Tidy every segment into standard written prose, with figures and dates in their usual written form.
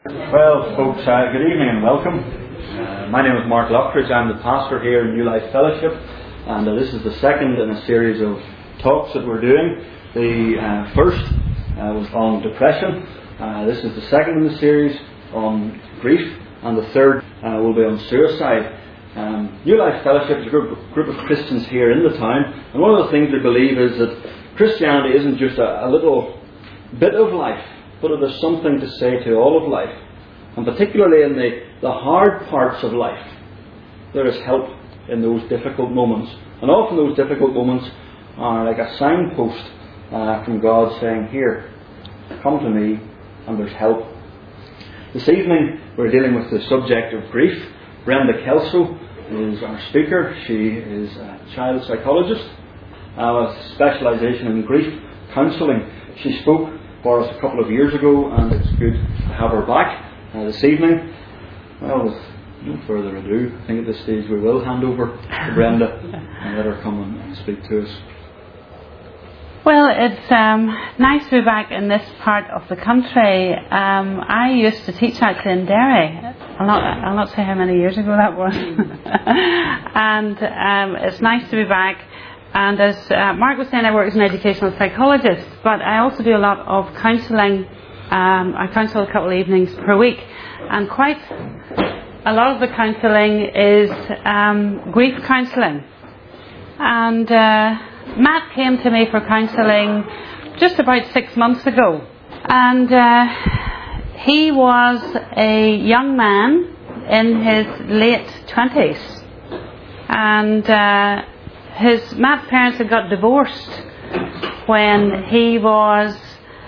Well, folks, good evening and welcome. My name is Mark Lockridge. I'm the pastor here in New Life Fellowship, and this is the second in a series of talks that we're doing. The first was on depression. This is the second in the series on grief, and the third will be on suicide. New Life Fellowship is a group of Christians here in the town, and one of the things we believe is that Christianity isn't just a little bit of life, but it is something to say to all of life. And particularly in the hard parts of life, there is help in those difficult moments. And often those difficult moments are like a signpost from God saying, "Here, come to me, and there's help." This evening we're dealing with the subject of grief. Brenda Kelso is our speaker. She is a child psychologist with specialisation in grief counselling. She spoke for us a couple of years ago, and it's good to have her back this evening. Well, with no further ado, I think at this stage we will hand over to Brenda and let her come and speak to us. Well, it's nice to be back in this part of the country. I used to teach actually in Derry. I'll not say how many years ago that was. And it's nice to be back. And as Mark was saying, I work as an educational psychologist, but I also do a lot of counselling. I counsel a couple of evenings per week, and quite a lot of the counselling is grief counselling. And Matt came to me for counselling just about 6 months ago, and he was a young man in his late 20s, and Matt's parents had got divorced when he was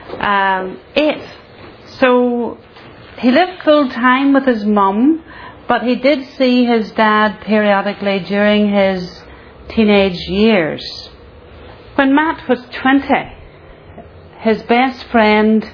8. So he lived full time with his mum, but he did see his dad periodically during his teenage years. When Matt was 20, his best friend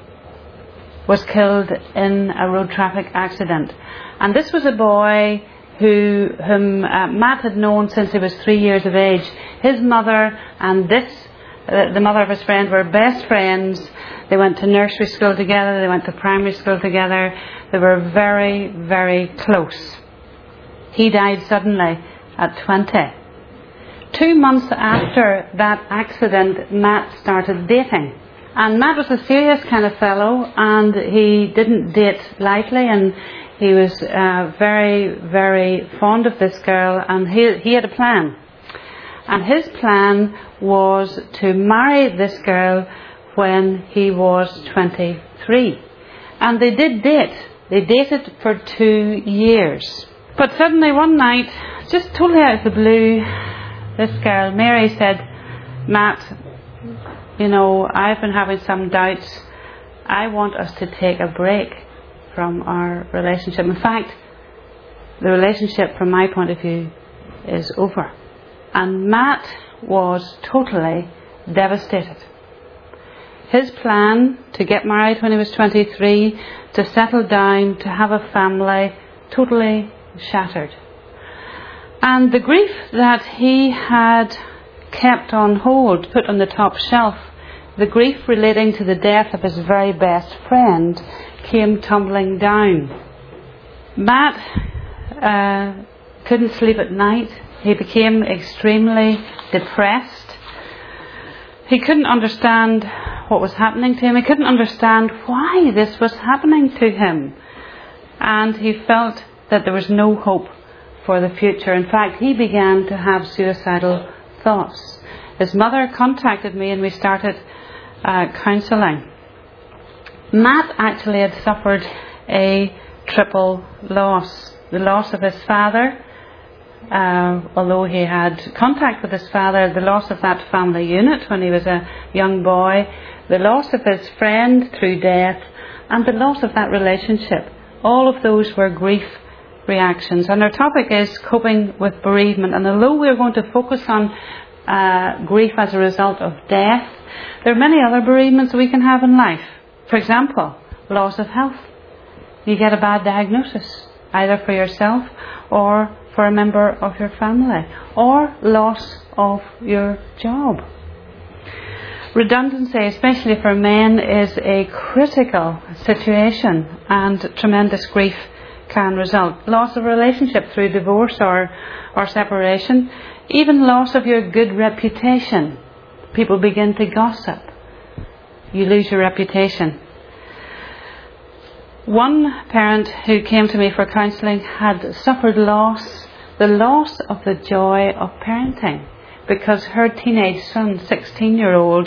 was killed in a road traffic accident. And this was a boy whom Matt had known since he was 3 years of age. His mother and the mother of his friend were best friends. They went to nursery school together, they went to primary school together. They were very, very close. He died suddenly at 20. 2 months after that accident, Matt started dating. And Matt was a serious kind of fellow, and he didn't date lightly, and he was very, very fond of this girl, and he had a plan. And his plan was to marry this girl when he was 23. And they did date. They dated for 2 years. But suddenly one night, just totally out of the blue, this girl, Mary, said, "Matt, I've been having some doubts. I want us to take a break from our relationship. In fact, the relationship from my point of view is over." And Matt was totally devastated. His plan to get married when he was 23, to settle down, to have a family, totally shattered. And the grief that he had kept on hold, put on the top shelf, the grief relating to the death of his very best friend, came tumbling down. Matt couldn't sleep at night. He became extremely depressed. He couldn't understand what was happening to him. He couldn't understand why this was happening to him. And he felt that there was no hope for the future. In fact, he began to have suicidal thoughts. His mother contacted me and we started counselling. Matt actually had suffered a triple loss. The loss of his father, although he had contact with his father, the loss of that family unit when he was a young boy, the loss of his friend through death, and the loss of that relationship. All of those were grief reactions. And our topic is coping with bereavement. And although we're going to focus on grief as a result of death, there are many other bereavements we can have in life. For example, loss of health. You get a bad diagnosis, either for yourself or for a member of your family, or loss of your job. Redundancy, especially for men, is a critical situation, and tremendous grief can result. Loss of relationship through divorce or separation, even loss of your good reputation. People begin to gossip. You lose your reputation. One parent who came to me for counselling had suffered the loss of the joy of parenting, because her teenage son, 16-year-old,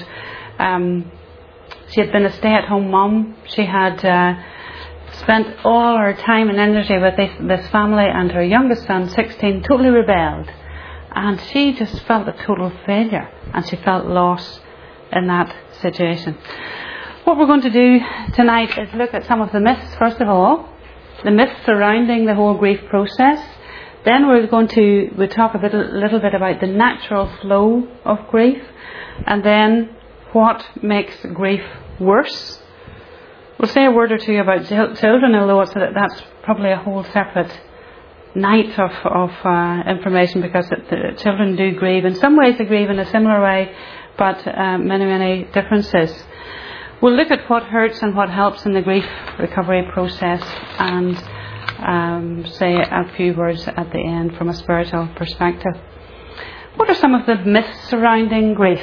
she had been a stay-at-home mum. She had spent all her time and energy with this family, and her youngest son, 16, totally rebelled. And she just felt a total failure, and she felt lost in that situation. What we're going to do tonight is look at some of the myths, first of all, the myths surrounding the whole grief process. Then we'll talk a little bit about the natural flow of grief, and then what makes grief worse. We'll say a word or two about children, although that's probably a whole separate night of information, because the children do grieve. In some ways they grieve in a similar way, but many differences. We'll look at what hurts and what helps in the grief recovery process, and say a few words at the end from a spiritual perspective. What are some of the myths surrounding grief?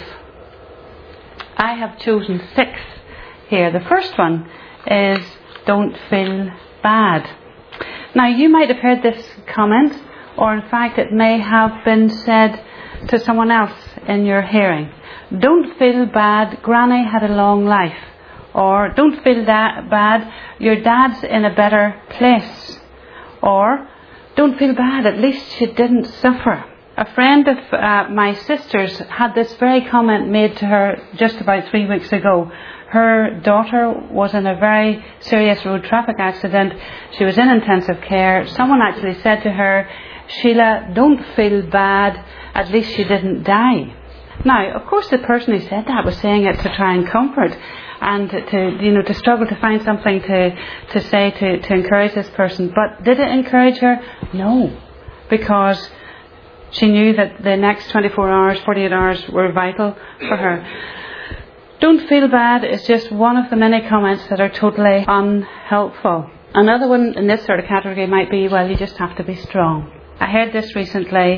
I have chosen 6 here. The first one is don't feel bad. Now, you might have heard this comment, or in fact it may have been said to someone else in your hearing. Don't feel bad, Granny had a long life. Or don't feel bad, your dad's in a better place. Or don't feel bad, at least she didn't suffer. A friend of my sister's had this very comment made to her just about 3 weeks ago. Her daughter was in a very serious road traffic accident. She was in intensive care. Someone actually said to her, Sheila, don't feel bad, at least she didn't die. Now, of course, the person who said that was saying it to try and comfort, and to struggle to find something to say to encourage this person. But did it encourage her? No, because she knew that the next 24 hours, 48 hours were vital for her. Don't feel bad is just one of the many comments that are totally unhelpful. Another one in this sort of category might be, well, you just have to be strong. I heard this recently.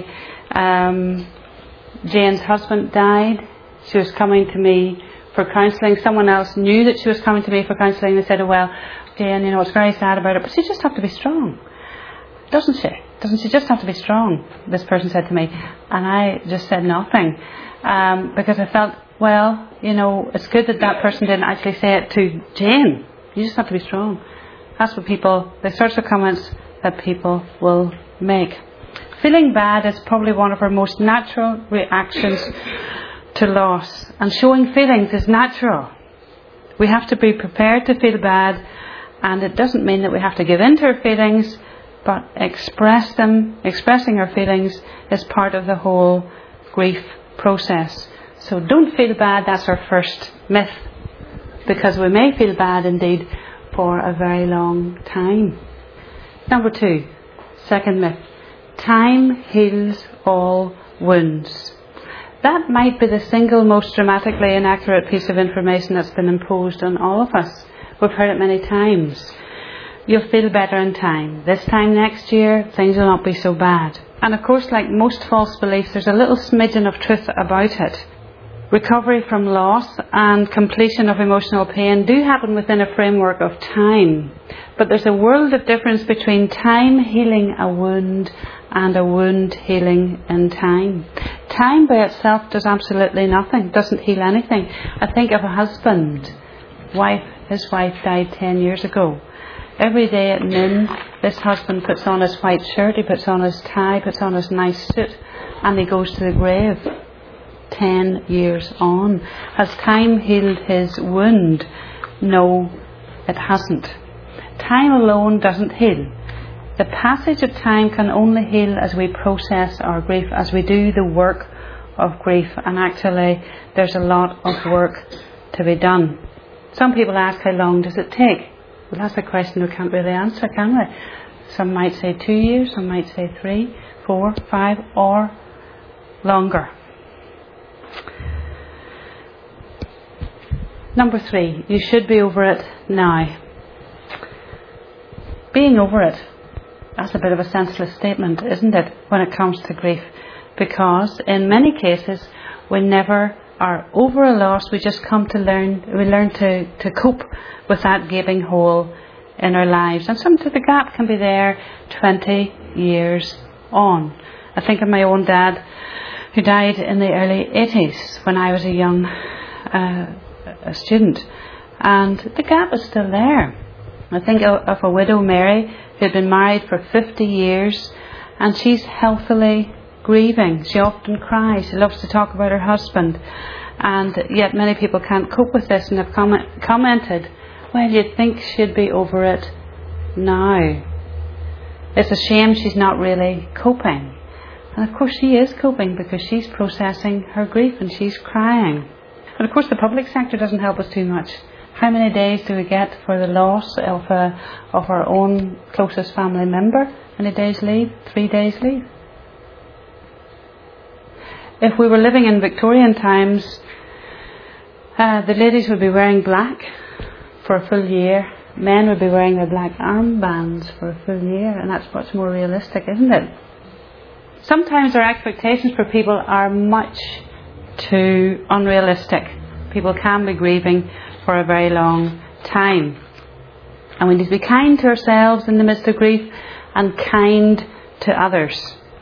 Jane's husband died. She was coming to me for counselling. Someone else knew that she was coming to me for counselling. They said, oh, well, Jane, it's very sad about it, but she just have to be strong. Doesn't she? Doesn't she just have to be strong? This person said to me. And I just said nothing. Because I felt, well, it's good that person didn't actually say it to Jane. You just have to be strong. That's what the sorts of comments that people will make. Feeling bad is probably one of our most natural reactions to loss, and showing feelings is natural. We have to be prepared to feel bad, and it doesn't mean that we have to give in to our feelings, but expressing our feelings is part of the whole grief process. So don't feel bad, that's our first myth, because we may feel bad indeed for a very long time. Number 2, second myth, time heals all wounds. That might be the single most dramatically inaccurate piece of information that's been imposed on all of us. We've heard it many times. You'll feel better in time. This time next year, things will not be so bad. And of course, like most false beliefs, there's a little smidgen of truth about it. Recovery from loss and completion of emotional pain do happen within a framework of time. But there's a world of difference between time healing a wound and a wound healing in time. Time by itself does absolutely nothing, doesn't heal anything. I think of a husband, his wife died 10 years ago. Every day at noon, this husband puts on his white shirt, he puts on his tie, puts on his nice suit, and he goes to the grave. 10 years on. Has time healed his wound? No, it hasn't. Time alone doesn't heal. The passage of time can only heal as we process our grief, as we do the work of grief. And actually, there's a lot of work to be done. Some people ask, how long does it take? Well, that's a question we can't really answer, can we? Some might say 2 years, some might say 3, 4, 5, or longer. Number 3, you should be over it now. Being over it, that's a bit of a senseless statement, isn't it, when it comes to grief? Because in many cases, we never are over a loss. We just come to learn to cope with that gaping hole in our lives. And sometimes the gap can be there 20 years on. I think of my own dad, who died in the early 80s when I was a young a student, and the gap is still there. I think of a widow, Mary, who had been married for 50 years, and she's healthily grieving. She often cries. She loves to talk about her husband, and yet many people can't cope with this and have commented, well, you'd think she'd be over it now. It's a shame she's not really coping. And of course she is coping, because she's processing her grief and she's crying. And of course the public sector doesn't help us too much. How many days do we get for the loss of our own closest family member? How many days leave? 3 days leave. If we were living in Victorian times, the ladies would be wearing black for a full year. Men would be wearing their black armbands for a full year, and that's much more realistic, isn't it? Sometimes our expectations for people are much too unrealistic. People can be grieving for a very long time. And we need to be kind to ourselves in the midst of grief and kind to others.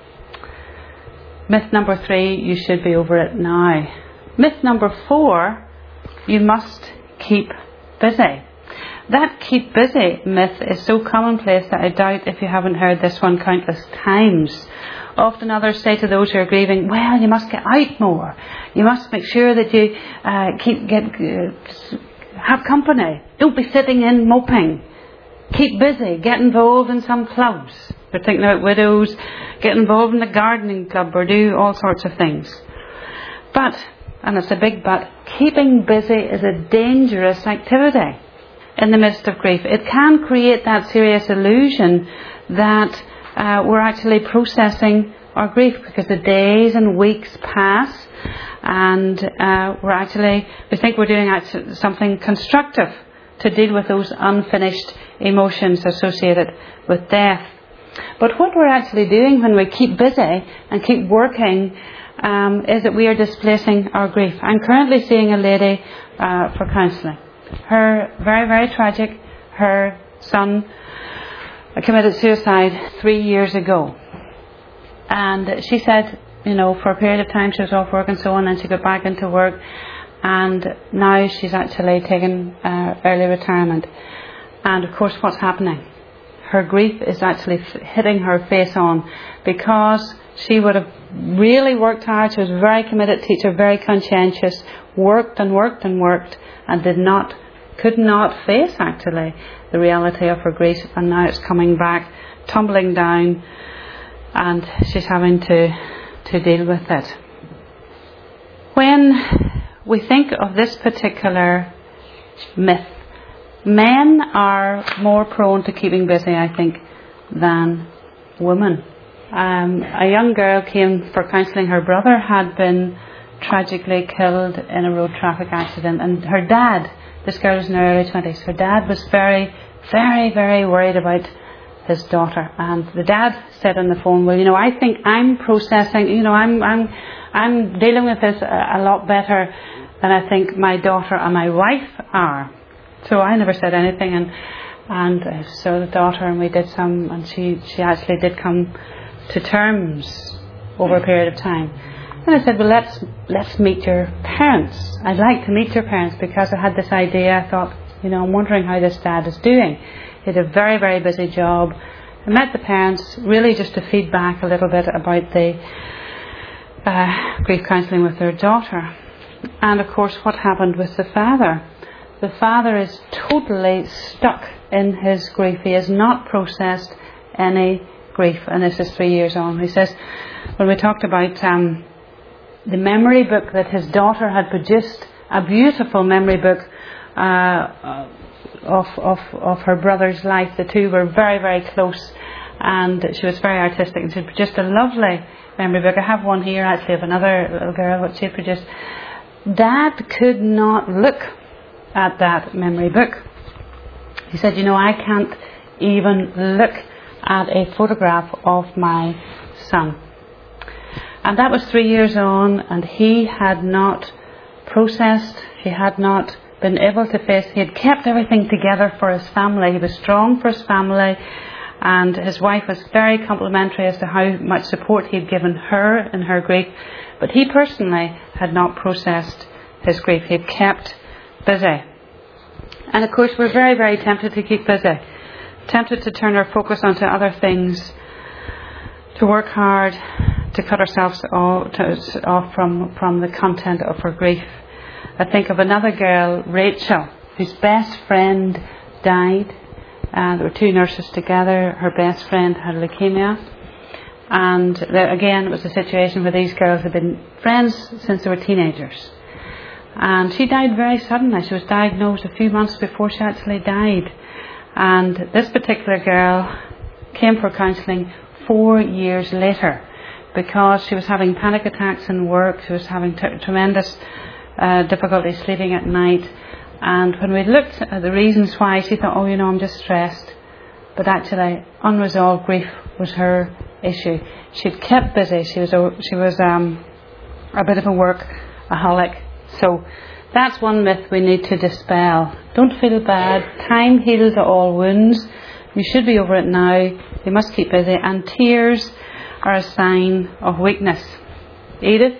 Myth number 3, you should be over it now. Myth number 4, you must keep busy. That keep busy myth is so commonplace that I doubt if you haven't heard this one countless times. Often others say to those who are grieving, well, you must get out more. You must make sure that you have company. Don't be sitting in moping. Keep busy. Get involved in some clubs. They're thinking about widows. Get involved in the gardening club or do all sorts of things. But, and it's a big but, keeping busy is a dangerous activity in the midst of grief. It can create that serious illusion that we're actually processing our grief, because the days and weeks pass and we think we're doing something constructive to deal with those unfinished emotions associated with death. But what we're actually doing when we keep busy and keep working is that we are displacing our grief. I'm currently seeing a lady for counselling. Her, very, very tragic, her son committed suicide 3 years ago. And she said, for a period of time she was off work and so on, and she got back into work, and now she's actually taken early retirement. And of course what's happening? Her grief is actually hitting her face on, because she would have really worked hard. She was a very committed teacher, very conscientious, worked and worked and worked, and could not face actually the reality of her grief, and now it's coming back, tumbling down, and she's having to deal with it. When we think of this particular myth, men are more prone to keeping busy, I think, than women. A young girl came for counselling. Her brother had been tragically killed in a road traffic accident, and her dad, this girl was in her early 20s, her dad was very, very, very worried about his daughter. And the dad said on the phone, well, I think I'm processing, I'm dealing with this a lot better than I think my daughter and my wife are. So I never said anything, and I saw the daughter, and we did some, and she actually did come to terms over a period of time. And I said, well, let's meet your parents. I'd like to meet your parents, because I had this idea. I thought, I'm wondering how this dad is doing. He had a very, very busy job. I met the parents really just to feed back a little bit about the grief counselling with their daughter. And of course, what happened with the father? The father is totally stuck in his grief. He has not processed any grief, and this is 3 years on. He says, when we talked about the memory book that his daughter had produced, a beautiful memory book of her brother's life. The two were very, very close, and she was very artistic, and she produced a lovely memory book. I have one here actually of another little girl, what she had produced. Dad could not look at that memory book. He said, I can't even look at a photograph of my son. And that was 3 years on, and he had not processed, he had not been able to face, he had kept everything together for his family. He was strong for his family, and his wife was very complimentary as to how much support he had given her in her grief. But he personally had not processed his grief. He had kept busy. And of course we're very, very tempted to keep busy. Tempted to turn our focus onto other things, to work hard, to cut ourselves off from the content of our grief. I think of another girl, Rachel, whose best friend died. There were two nurses together. Her best friend had leukemia. And again, it was a situation where these girls had been friends since they were teenagers. And she died very suddenly. She was diagnosed a few months before she actually died. And this particular girl came for counselling 4 years later because she was having panic attacks in work. She was having tremendous difficulty sleeping at night. And when we looked at the reasons why, she thought, I'm just stressed. But actually, unresolved grief was her issue. She'd kept busy. She was a bit of a workaholic. So that's one myth we need to dispel. Don't feel bad. Time heals all wounds. You should be over it now. You must keep busy. And tears are a sign of weakness. Edith,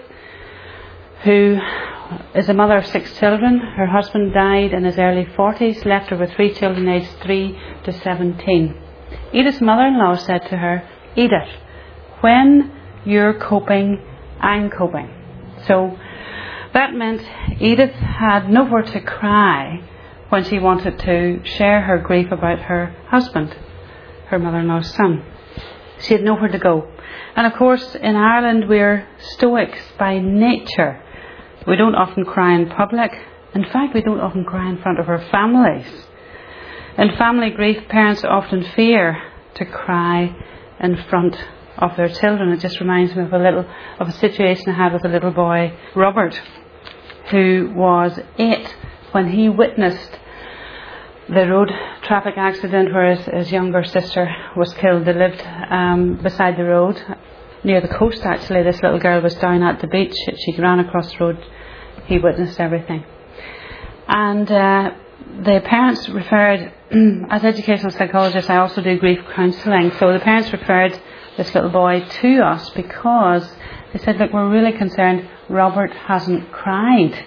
who is a mother of 6 children, her husband died in his early 40s, left her with 3 children aged 3 to 17. Edith's mother-in-law said to her, Edith, when you're coping, I'm coping. So that meant Edith had nowhere to cry when she wanted to share her grief about her husband, her mother-in-law's son. She had nowhere to go. And of course, in Ireland, we're stoics by nature. We don't often cry in public. In fact, we don't often cry in front of our families. In family grief, parents often fear to cry in front of their children. It just reminds me of a situation I had with a little boy, Robert, who was 8 when he witnessed the road traffic accident where his younger sister was killed. They lived beside the road, near the coast actually. This little girl was down at the beach. She ran across the road. He witnessed everything. And the parents referred, as educational psychologist I also do grief counselling, so the parents referred this little boy to us because they said, look, we're really concerned Robert hasn't cried.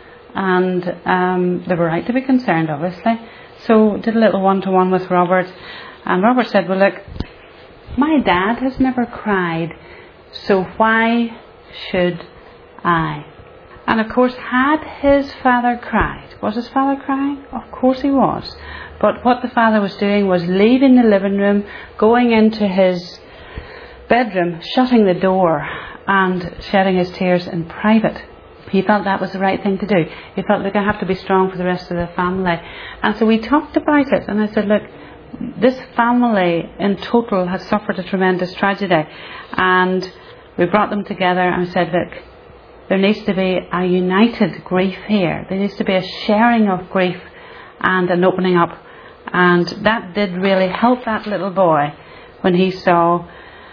And they were right to be concerned, obviously. So did a little one-to-one with Robert, and Robert said, well look, my dad has never cried, so why should I? And of course, had his father cried, was his father crying? Of course he was. But what the father was doing was leaving the living room, going into his bedroom, shutting the door and shedding his tears in private. He felt that was the right thing to do. He felt, look, I have to be strong for the rest of the family. And so we talked about it, and I said, look, this family in total has suffered a tremendous tragedy. And we brought them together and said, look, there needs to be a united grief here. There needs to be a sharing of grief and an opening up. And that did really help that little boy when he saw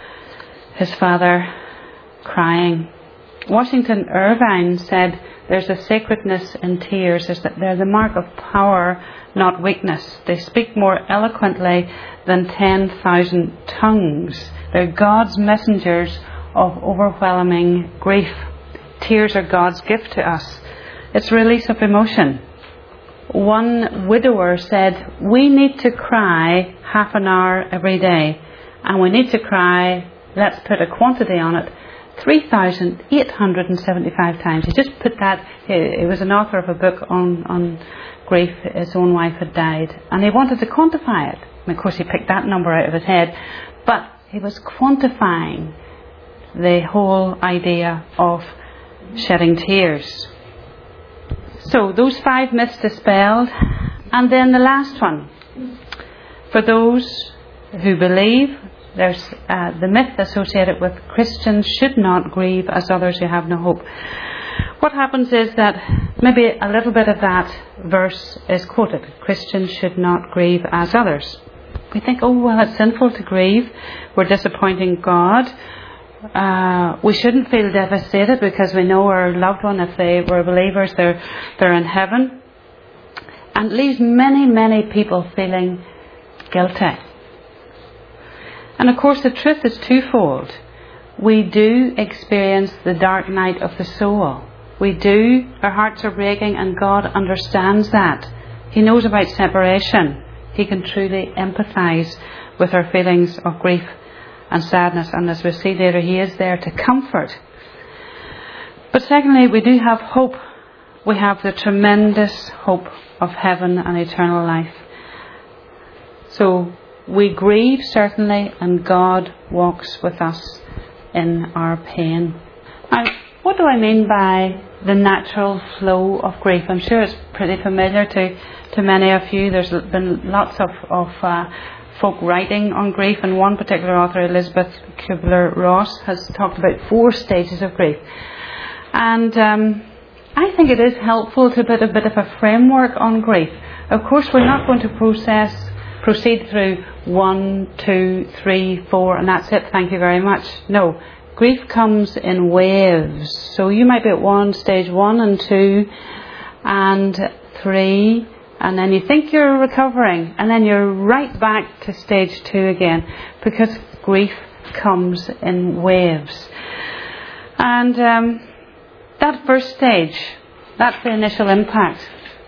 his father crying. Washington Irvine said, there's a sacredness in tears. They're the mark of power, not weakness. They speak more eloquently than 10,000 tongues. They're God's messengers of overwhelming grief. Tears are God's gift to us. It's a release of emotion. One widower said, we need to cry half an hour every day. And we need to cry, let's put a quantity on it, 3,875 times. He just put that, he was an author of a book on grief. His own wife had died, and he wanted to quantify it. And of course he picked that number out of his head, but he was quantifying the whole idea of shedding tears. So those 5 myths dispelled. And then the last one, for those who believe, there's the myth associated with Christians should not grieve as others who have no hope. What happens is that maybe a little bit of that verse is quoted. Christians should not grieve as others. We think, oh, well, it's sinful to grieve. We're disappointing God. We shouldn't feel devastated because we know our loved one, if they were believers, they're in heaven. And it leaves many, many people feeling guilty. And of course the truth is twofold. We do experience the dark night of the soul. We do. Our hearts are breaking, and God understands that. He knows about separation. He can truly empathise with our feelings of grief and sadness, and as we'll see later, He is there to comfort. But secondly, we do have hope. We have the tremendous hope of heaven and eternal life. So we grieve, certainly, and God walks with us in our pain. Now, what do I mean by the natural flow of grief? I'm sure it's pretty familiar to many of you. There's been lots of folk writing on grief, and one particular author, Elizabeth Kubler-Ross, has talked about 4 stages of grief. And I think it is helpful to put a bit of a framework on grief. Of course, we're not going to proceed through 1, 2, 3, 4, and that's it, thank you very much. No. Grief comes in waves. So you might be at stage 1 and 2 and 3, and then you think you're recovering, and then you're right back to stage 2 again, because grief comes in waves. And that first stage, that's the initial impact.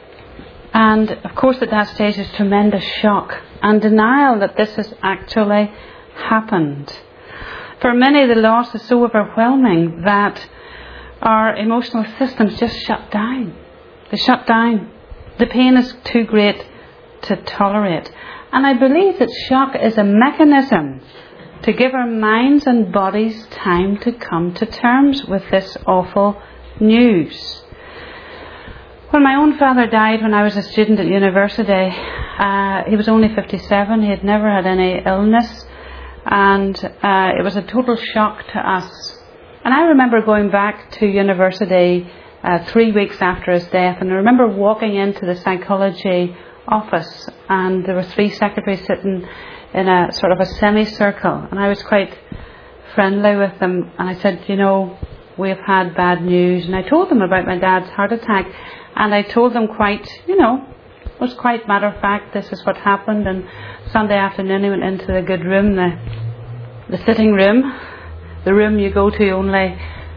And of course at that stage is tremendous shock and denial that this has actually happened. For many, the loss is so overwhelming that our emotional systems just shut down. They shut down. The pain is too great to tolerate. And I believe that shock is a mechanism to give our minds and bodies time to come to terms with this awful news. When my own father died when I was a student at university, he was only 57. He had never had any illness. And it was a total shock to us. And I remember going back to university 3 weeks after his death, and I remember walking into the psychology office, and there were 3 secretaries sitting in a sort of a semicircle, and I was quite friendly with them, and I said, you know, we've had bad news, and I told them about my dad's heart attack, and I told them quite, you know, it was quite matter of fact, this is what happened. And Sunday afternoon he went into the good room, the sitting room, the room you go to only,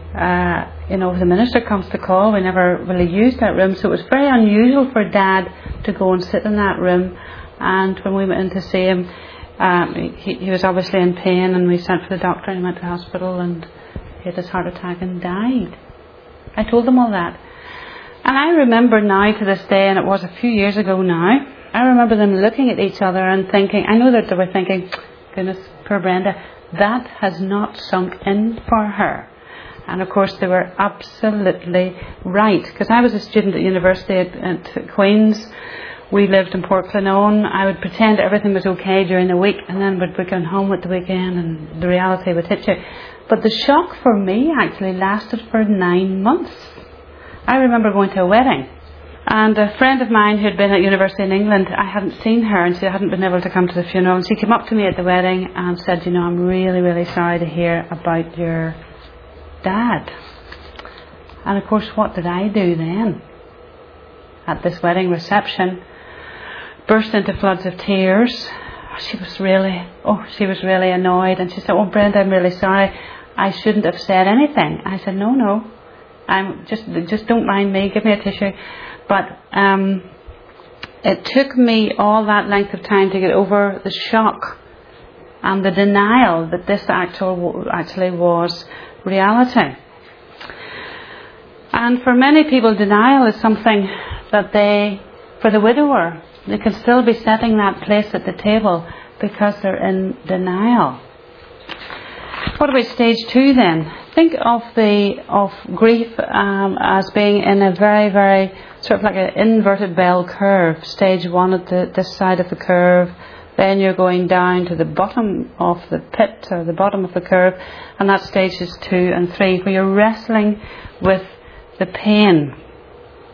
if the minister comes to call. We never really used that room, so it was very unusual for Dad to go and sit in that room. And when we went in to see him, he was obviously in pain, and we sent for the doctor, and he went to hospital, and he had his heart attack and died. I told them all that. And I remember now to this day, and it was a few years ago now, I remember them looking at each other and thinking, I know that they were thinking, goodness, poor Brenda, that has not sunk in for her. And of course they were absolutely right. Because I was a student at university at Queen's. We lived in Port Clinone. I would pretend everything was okay during the week, and then would be going home at the weekend, and the reality would hit you. But the shock for me actually lasted for 9 months. I remember going to a wedding, and a friend of mine who had been at university in England, I hadn't seen her, and she hadn't been able to come to the funeral, and she came up to me at the wedding and said, you know, I'm really, really sorry to hear about your dad. And of course, what did I do then? At this wedding reception, burst into floods of tears. She was really annoyed, and she said, oh Brenda, I'm really sorry, I shouldn't have said anything. I said, no, I'm just don't mind me, give me a tissue. But it took me all that length of time to get over the shock and the denial that this actually was reality. And for many people, denial is something that for the widower, they can still be setting that place at the table because they're in denial. What about stage 2 then? Think of grief as being in a very, very sort of like an inverted bell curve. Stage 1 at this side of the curve, then you're going down to the bottom of the pit or the bottom of the curve, and that's stages 2 and 3, where you're wrestling with the pain.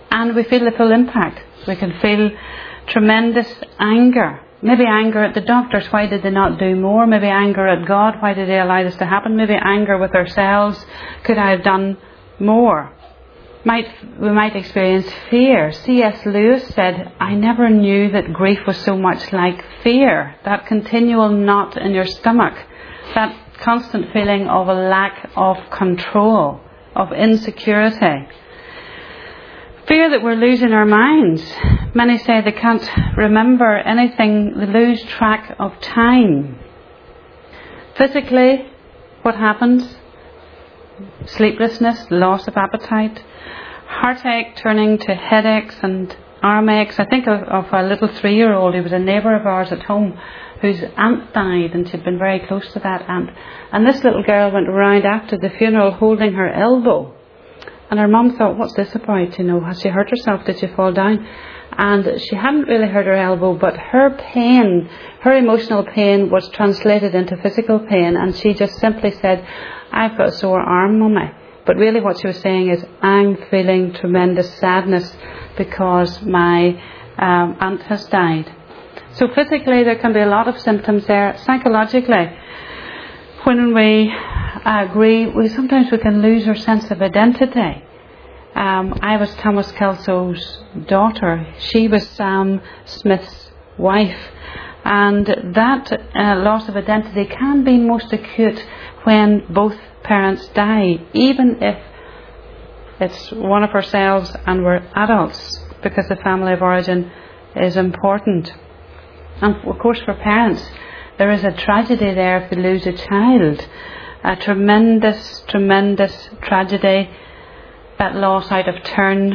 and we feel the full impact. We can feel tremendous anger. Maybe anger at the doctors, why did they not do more? Maybe anger at God, why did they allow this to happen? Maybe anger with ourselves, could I have done more? We might experience fear. C.S. Lewis said, I never knew that grief was so much like fear. That continual knot in your stomach, that constant feeling of a lack of control, of insecurity. Fear that we're losing our minds. Many say they can't remember anything, they lose track of time. Physically, what happens? Sleeplessness, loss of appetite, heartache turning to headaches and arm aches. I think of a little 3-year-old who was a neighbour of ours at home whose aunt died, and she'd been very close to that aunt. And this little girl went round after the funeral holding her elbow. And her mum thought, what's this about? Has she hurt herself? Did she fall down? And she hadn't really hurt her elbow, but her pain, her emotional pain was translated into physical pain. And she just simply said, I've got a sore arm, Mummy. But really what she was saying is, I'm feeling tremendous sadness because my aunt has died. So physically there can be a lot of symptoms there. Psychologically, when we grieve, sometimes we can lose our sense of identity. I was Thomas Kelso's daughter. She was Sam Smith's wife. And that loss of identity can be most acute when both parents die, even if it's one of ourselves and we're adults, because the family of origin is important. And of course for parents, there is a tragedy there if they lose a child. A tremendous, tremendous tragedy, that loss out of turn,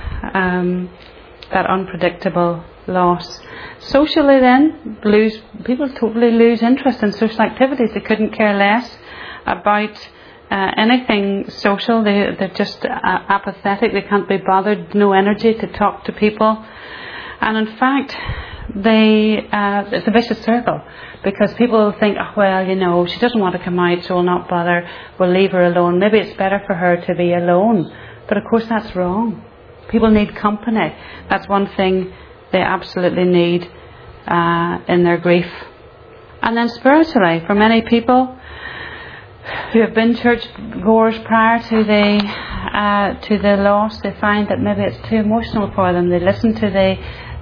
that unpredictable loss. Socially then, people totally lose interest in social activities. They couldn't care less about anything social. They're just apathetic. They can't be bothered, no energy to talk to people. And in fact, it's a vicious circle, because people think, she doesn't want to come out, so we'll not bother, we'll leave her alone. Maybe it's better for her to be alone. But of course that's wrong. People need company. That's one thing they absolutely need in their grief. And then spiritually, for many people who have been church goers prior to the loss, they find that maybe it's too emotional for them. They listen to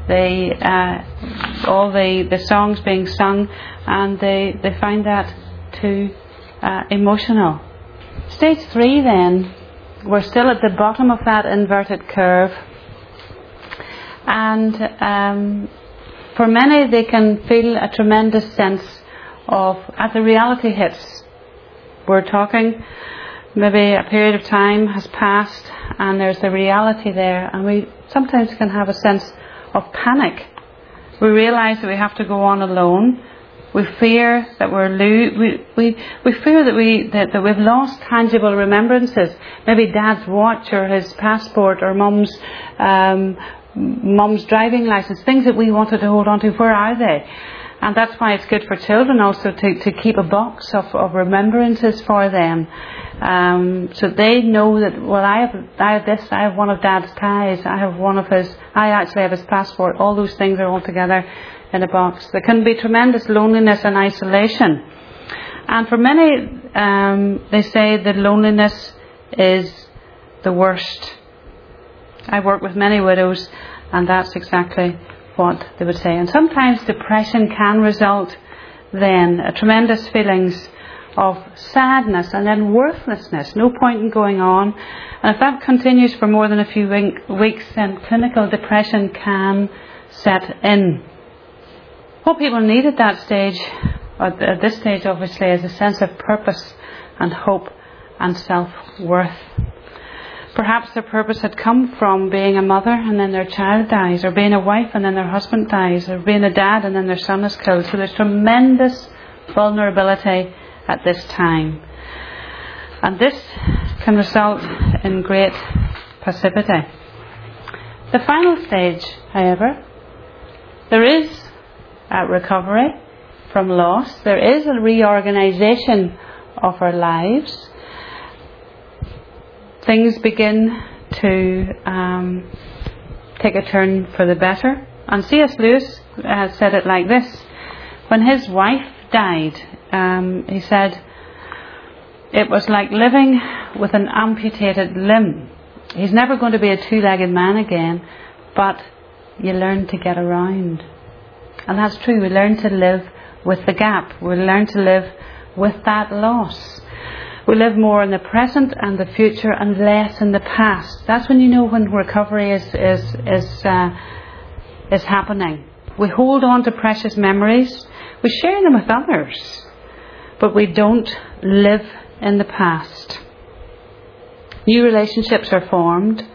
all the songs being sung, and they find that too emotional. Stage 3 then, we're still at the bottom of that inverted curve, and for many they can feel a tremendous sense of, as the reality hits, we're talking maybe a period of time has passed and there's the reality there, and we sometimes can have a sense of panic. We realise that we have to go on alone. We fear that we fear that we've lost tangible remembrances. Maybe Dad's watch or his passport or Mum's driving license, things that we wanted to hold on to. Where are they? And that's why it's good for children also to keep a box of remembrances for them. So they know that, well, I have this, I have one of Dad's ties, I actually have his passport. All those things are all together in a box. There can be tremendous loneliness and isolation. And for many, they say that loneliness is the worst. I work with many widows, and that's exactly what they would say. And sometimes depression can result then, tremendous feelings of sadness and then worthlessness, no point in going on. And if that continues for more than a few weeks, then clinical depression can set in. What people need at that stage, or at this stage obviously, is a sense of purpose and hope and self-worth. Perhaps their purpose had come from being a mother and then their child dies, or being a wife and then their husband dies, or being a dad and then their son is killed. So there's tremendous vulnerability at this time. And this can result in great passivity. The final stage, however, there is a recovery from loss. There is a reorganisation of our lives. Things begin to take a turn for the better. And C.S. Lewis said it like this. When his wife died, he said, it was like living with an amputated limb. He's never going to be a two-legged man again, but you learn to get around. And that's true. We learn to live with the gap. We learn to live with that loss. We live more in the present and the future and less in the past. That's when you know when recovery is happening. We hold on to precious memories. We share them with others, but we don't live in the past. New relationships are formed,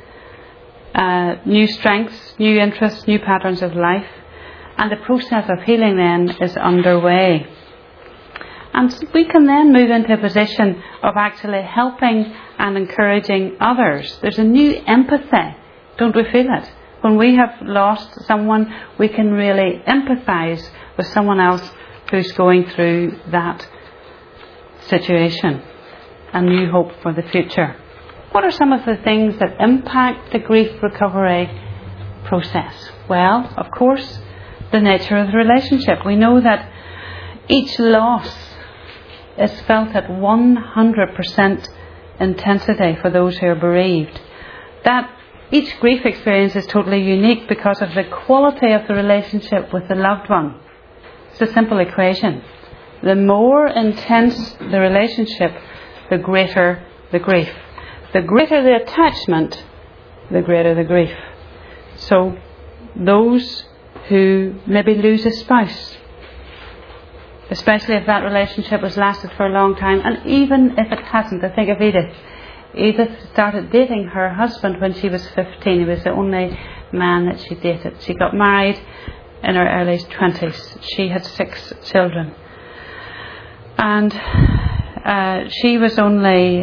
new strengths, new interests, new patterns of life, and the process of healing then is underway. And we can then move into a position of actually helping and encouraging others. There's a new empathy, don't we feel it? When we have lost someone, we can really empathise with someone else who's going through that situation. A new hope for the future. What are some of the things that impact the grief recovery process? Well, of course, the nature of the relationship. We know that each loss is felt at 100% intensity for those who are bereaved. That each grief experience is totally unique because of the quality of the relationship with the loved one. It's a simple equation. The more intense the relationship, the greater the grief. The greater the attachment, the greater the grief. So those who maybe lose a spouse, especially if that relationship has lasted for a long time, and even if it hasn't. I think of Edith. Edith started dating her husband when she was 15. He was the only man that she dated. She got married in her early 20s. She had 6 children. And she was only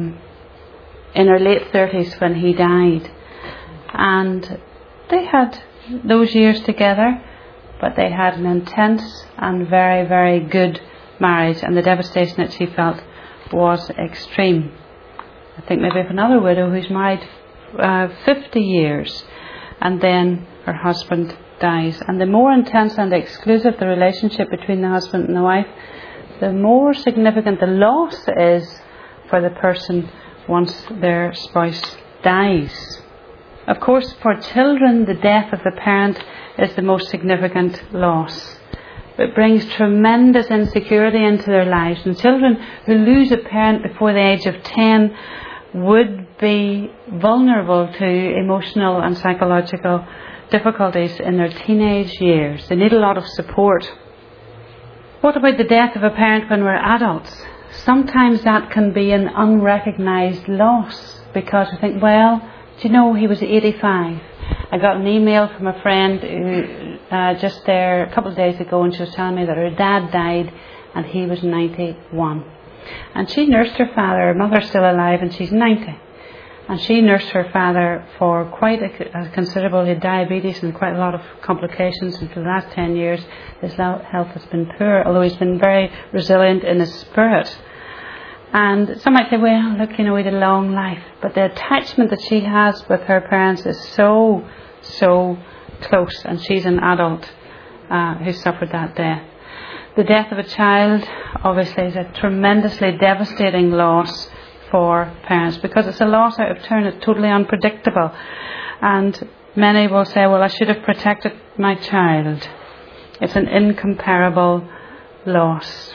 in her late 30s when he died. And they had those years together, but they had an intense and very, very good marriage, and the devastation that she felt was extreme. I think maybe of another widow who's married 50 years, and then her husband dies. And the more intense and exclusive the relationship between the husband and the wife, the more significant the loss is for the person once their spouse dies. Of course, for children, the death of the parent is the most significant loss. It brings tremendous insecurity into their lives. And children who lose a parent before the age of 10 would be vulnerable to emotional and psychological difficulties in their teenage years. They need a lot of support. What about the death of a parent when we're adults? Sometimes that can be an unrecognised loss, because we think, well, do you know, he was 85. I got an email from a friend who just there a couple of days ago, and she was telling me that her dad died and he was 91. And she nursed her father. Her mother's still alive and she's 90. And she nursed her father for quite a considerable, he had diabetes and quite a lot of complications. And for the last 10 years, his health has been poor, although he's been very resilient in his spirit. And some might say, well, look, you know, he had a long life. But the attachment that she has with her parents is so, so close. And she's an adult who suffered that death. The death of a child, obviously, is a tremendously devastating loss for parents, because it's a loss out of turn. It's totally unpredictable. And many will say, well, I should have protected my child. It's an incomparable loss.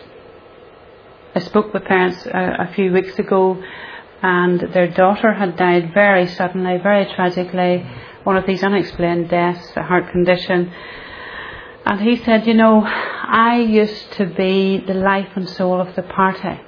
I spoke with parents a few weeks ago, and their daughter had died very suddenly, very tragically, one of these unexplained deaths, a heart condition. And he said, you know, I used to be the life and soul of the party.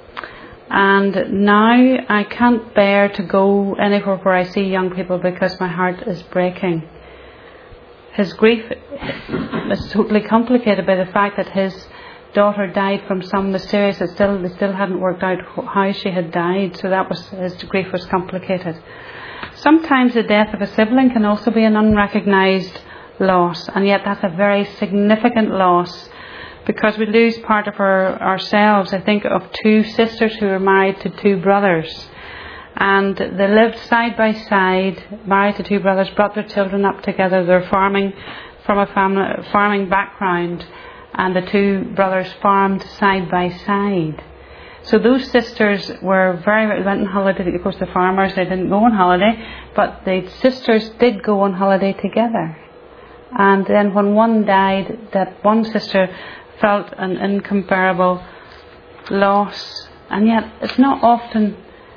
And now I can't bear to go anywhere where I see young people because my heart is breaking. His grief is totally complicated by the fact that his daughter died from some mysterious, they still hadn't worked out how she had died, so that was, his grief was complicated. Sometimes the death of a sibling can also be an unrecognised loss, and yet that's a very significant loss, because we lose part of ourselves. I think of 2 sisters who were married to 2 brothers, and they lived side by side, married to two brothers, brought their children up together. They're farming from a farming background, and the two brothers farmed side by side. So those sisters were went on holiday. Of course, the farmers, they didn't go on holiday, but the sisters did go on holiday together. And then when one died, that one sister felt an incomparable loss, and yet it's not often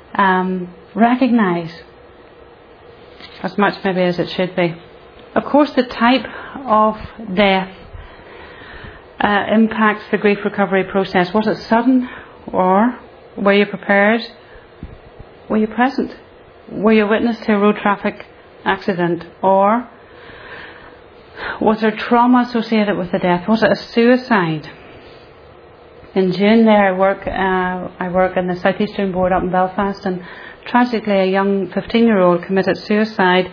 recognised as much maybe as it should be. Of course, the type of death impacts the grief recovery process. Was it sudden, or were you prepared? Were you present? Were you a witness to a road traffic accident? Or was there trauma associated with the death? Was it a suicide? In June there I work in the South Eastern Board up in Belfast, and tragically a young 15-year-old committed suicide,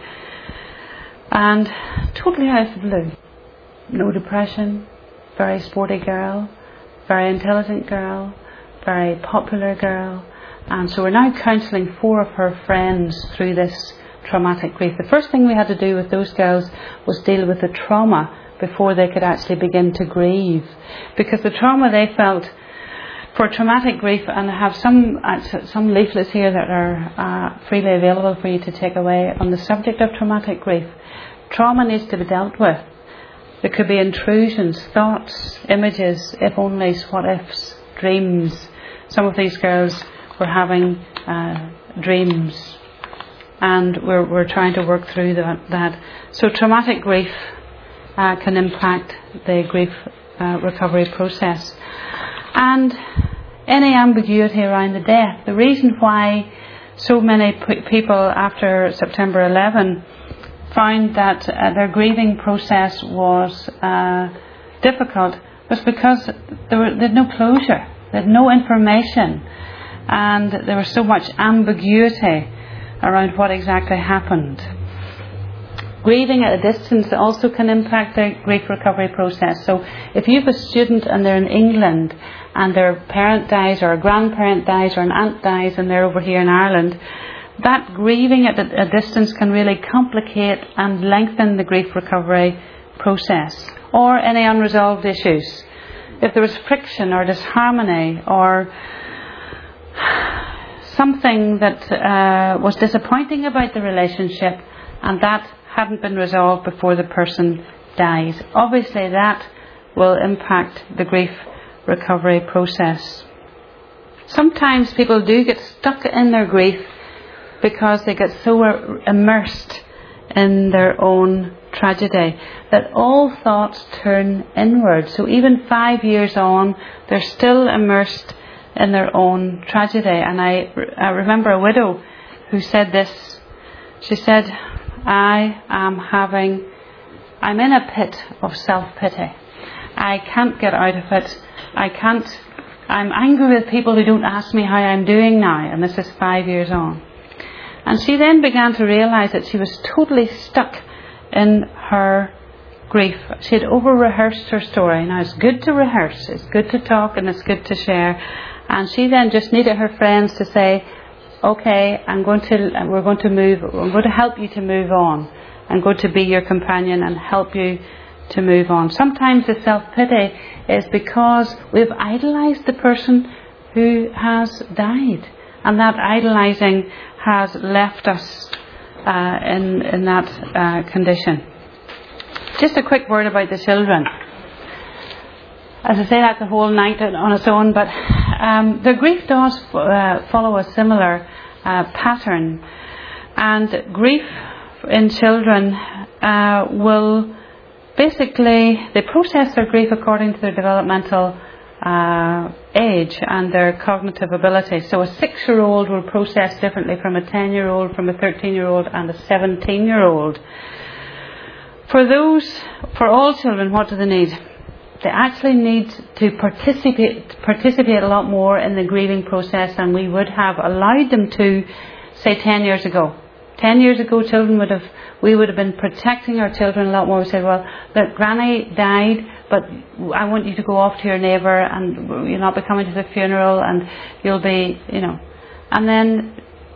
and totally out of the blue. No depression, very sporty girl, very intelligent girl, very popular girl. And so we're now counselling 4 of her friends through this traumatic grief. The first thing we had to do with those girls was deal with the trauma before they could actually begin to grieve, because the trauma they felt for traumatic grief, and I have some leaflets here that are freely available for you to take away on the subject of traumatic grief. Trauma needs to be dealt with. There could be intrusions, thoughts, images, if onlys, what ifs, dreams. Some of these girls were having dreams, and we're trying to work through that. So traumatic grief can impact the grief recovery process. And any ambiguity around the death. The reason why so many people after September 11 found that their grieving process was difficult was because they had no closure, they had no information, and there was so much ambiguity around what exactly happened. Grieving at a distance also can impact the grief recovery process. So if you have a student and they're in England and their parent dies, or a grandparent dies, or an aunt dies, and they're over here in Ireland, that grieving at a distance can really complicate and lengthen the grief recovery process. Or any unresolved issues. If there was friction or disharmony, or something that was disappointing about the relationship, and that hadn't been resolved before the person dies, obviously that will impact the grief recovery process. Sometimes people do get stuck in their grief because they get so immersed in their own tragedy that all thoughts turn inward. So even 5 years on, they're still immersed in their own tragedy. And I remember a widow who said this. She said, I'm in a pit of self-pity. I can't get out of it. I'm angry with people who don't ask me how I'm doing now. And this is 5 years on. And she then began to realise that she was totally stuck in her grief. She had over-rehearsed her story. Now, it's good to rehearse, it's good to talk, and it's good to share. And she then just needed her friends to say, okay, I'm going to help you to move on. I'm going to be your companion and help you to move on. Sometimes the self-pity is because we've idolised the person who has died. And that idolising has left us in that condition. Just a quick word about the children. As I say, that's a whole night on its own, but the grief does follow a similar pattern. And grief in children will basically, they process their grief according to their developmental age and their cognitive ability. So a 6-year-old will process differently from a 10-year-old, from a 13-year-old and a 17-year-old. For all children, what do they need? They actually need to participate a lot more in the grieving process than we would have allowed them to, say, 10 years ago. 10 years ago, we would have been protecting our children a lot more. We said, well, look, Granny died, but I want you to go off to your neighbour, and you'll not be coming to the funeral, and you'll be, And then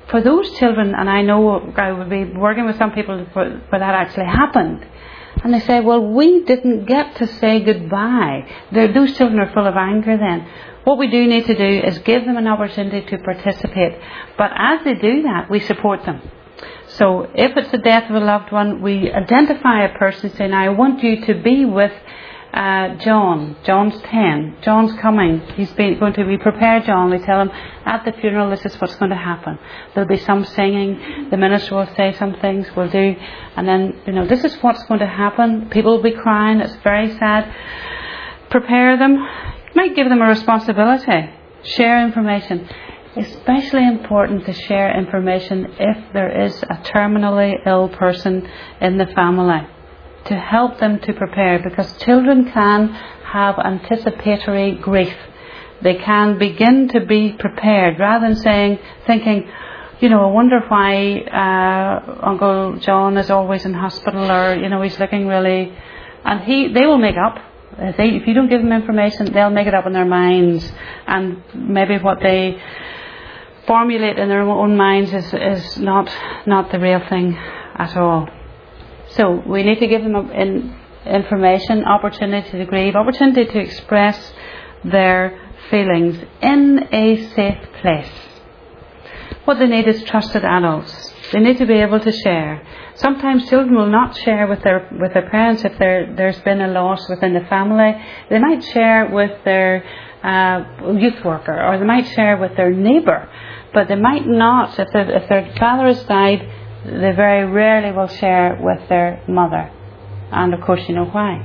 for those children, and I know I would be working with some people where that actually happened, and they say, well, we didn't get to say goodbye. Those children are full of anger then. What we do need to do is give them an opportunity to participate. But as they do that, we support them. So if it's the death of a loved one, we identify a person, say, now I want you to be with John. John's 10. John's coming. Going to be prepared, John. We tell him at the funeral, this is what's going to happen. There'll be some singing. The minister will say some things. We'll do. And then, this is what's going to happen. People will be crying. It's very sad. Prepare them. Might give them a responsibility. Share information. Especially important to share information if there is a terminally ill person in the family, to help them to prepare, because children can have anticipatory grief. They can begin to be prepared rather than thinking, I wonder why Uncle John is always in hospital, or he's looking really, and they will make up. If you don't give them information, they'll make it up in their minds, and maybe what they formulate in their own minds is not the real thing at all. So we need to give them information, opportunity to grieve, opportunity to express their feelings in a safe place. What they need is trusted adults. They need to be able to share. Sometimes children will not share with their parents if there's been a loss within the family. They might share with their youth worker, or they might share with their neighbour, but they might not. If their father has died, they very rarely will share with their mother. And of course you know why.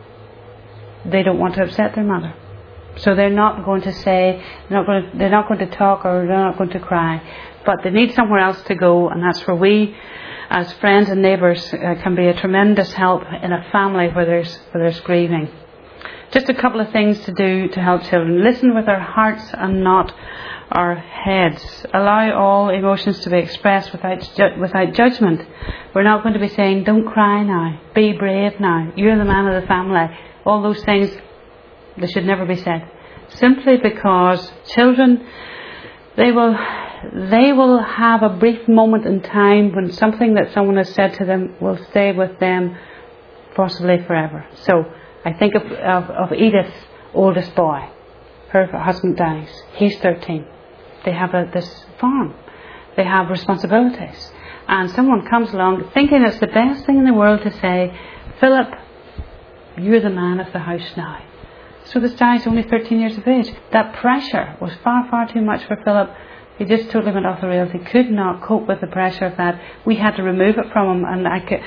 They don't want to upset their mother. So they're not going to say, they're not going to talk, or they're not going to cry. But they need somewhere else to go, and that's where we, as friends and neighbours, can be a tremendous help in a family where there's grieving. Just a couple of things to do to help children. Listen with our hearts and not our heads. Allow all emotions to be expressed without judgment. We're not going to be saying, don't cry now, be brave now, you're the man of the family. All those things, they should never be said. Simply because children, they will have a brief moment in time when something that someone has said to them will stay with them possibly forever. So I think of Edith's oldest boy. Her husband dies. He's 13. They have this farm. They have responsibilities. And someone comes along thinking it's the best thing in the world to say, Philip, you're the man of the house now. So this guy's only 13 years of age. That pressure was far, far too much for Philip. He just totally went off the rails. He could not cope with the pressure of that. We had to remove it from him. And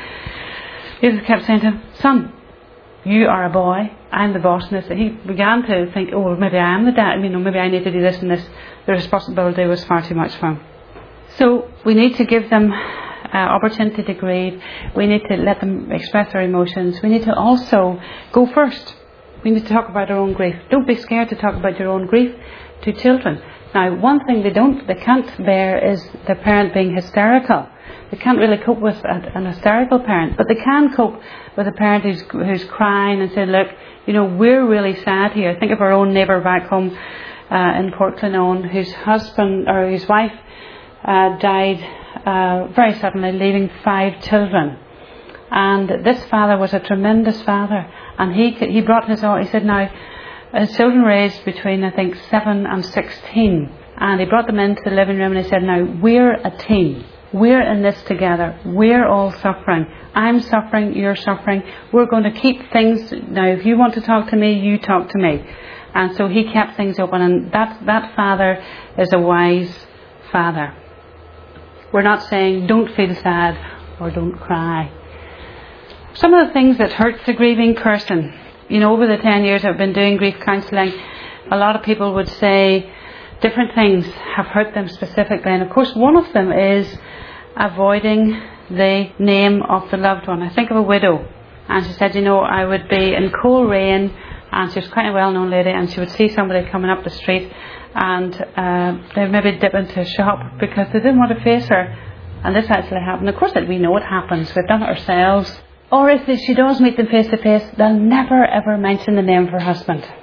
Edith kept saying to him, son, you are a boy, I'm the boss in this. And he began to think, oh, well, maybe I am the dad, maybe I need to do this and this. The responsibility was far too much for him. So we need to give them opportunity to grieve. We need to let them express their emotions. We need to also go first. We need to talk about our own grief. Don't be scared to talk about your own grief to children. Now, one thing they can't bear is the parent being hysterical. They can't really cope with an hysterical parent, but they can cope with a parent who's crying and saying, look, we're really sad here. Think of our own neighbour back home in Port Glenone, whose husband or his wife died very suddenly, leaving 5 children. And this father was a tremendous father, and he brought his own. He said, now, his children were aged between, I think, 7 and 16. And he brought them into the living room and he said, now, we're a team. We're in this together. We're all suffering. I'm suffering, you're suffering. We're going to keep things. Now, if you want to talk to me, you talk to me. And so he kept things open. And that father is a wise father. We're not saying don't feel sad or don't cry. Some of the things that hurts the grieving person. Over the 10 years I've been doing grief counselling, a lot of people would say different things have hurt them specifically. And of course one of them is avoiding the name of the loved one. I think of a widow, and she said, I would be in Coleraine, and she was quite a well-known lady, and she would see somebody coming up the street, and they'd maybe dip into a shop because they didn't want to face her. And this actually happened. Of course we know it happens. We've done it ourselves. Or if she does meet them face to face, they'll never ever mention the name of her husband.